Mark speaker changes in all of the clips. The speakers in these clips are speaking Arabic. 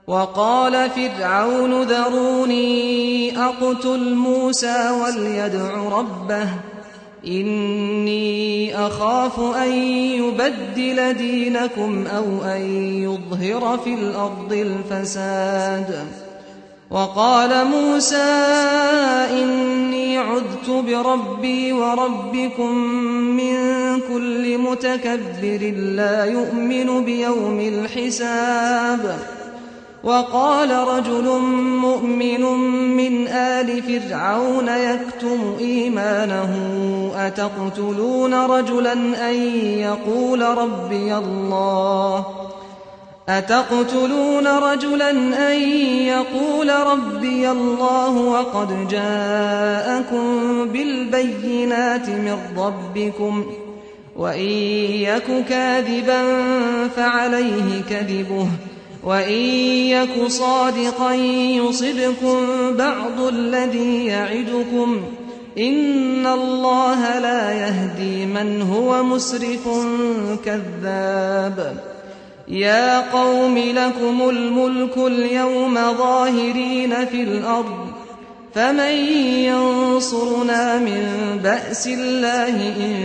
Speaker 1: وقال فرعون ذروني أقتل موسى وليدع ربه إني أخاف أن يبدل دينكم أو أن يظهر في الأرض الفساد. وقال موسى إني عذت بربي وربكم من كل متكبر لا يؤمن بيوم الحساب. وقال رجل مؤمن من آل فرعون يكتم إيمانه أتقتلون رجلا أن يقول ربي الله وقد جاءكم بالبينات من ربكم وإن يك كاذبا فعليه كذبه وإن يك صادقا يصبكم بعض الذي يعدكم إن الله لا يهدي من هو مسرف كذاب. يا قوم لكم الملك اليوم ظاهرين في الأرض فمن ينصرنا من بأس الله إن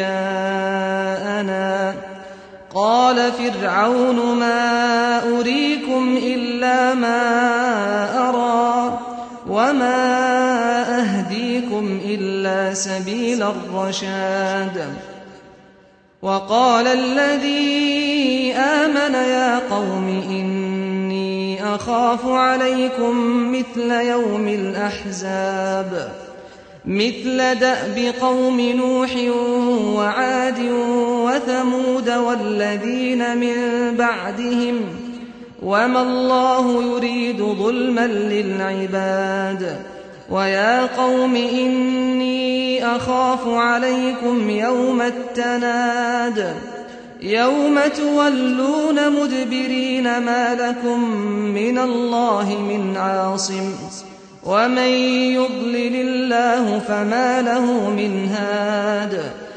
Speaker 1: جاءنا. قال فرعون ما أريكم إلا ما أرى وما أهديكم إلا سبيل الرشاد. وقال الذي آمن يا قوم إني أخاف عليكم مثل يوم الأحزاب مثل دأب قوم نوح وعاد وثمود والذين من بعدهم وما الله يريد ظلما للعباد. ويا قوم إني أخاف عليكم يوم التناد يوم تولون مدبرين ما لكم من الله من عاصم ومن يضلل الله فما له من هاد.